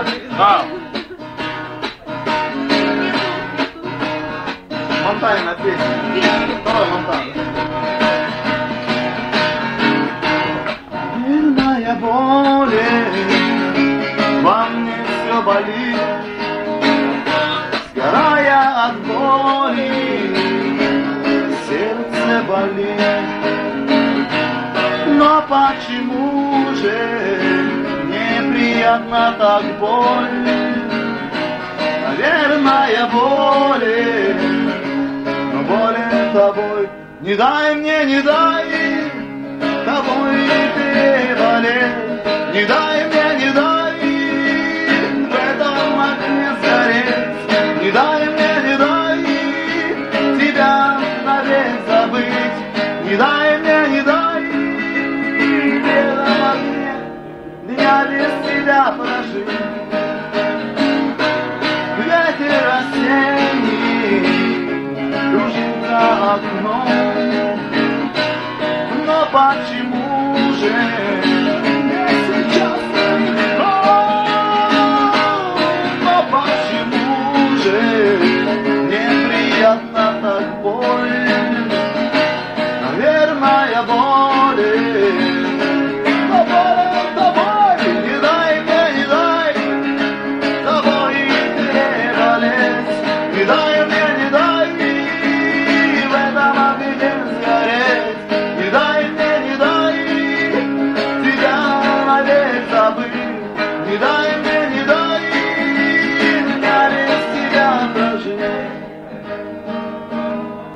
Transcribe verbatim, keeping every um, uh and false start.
А. Монтай на песню. Давай, Монтай. Верная боль, во мне все болит, сгорая от боли, сердце болит. Но почему же неприятно так боль? Наверное, боль, но болен тобой. Не дай мне, не дай тобой переболеть, не дай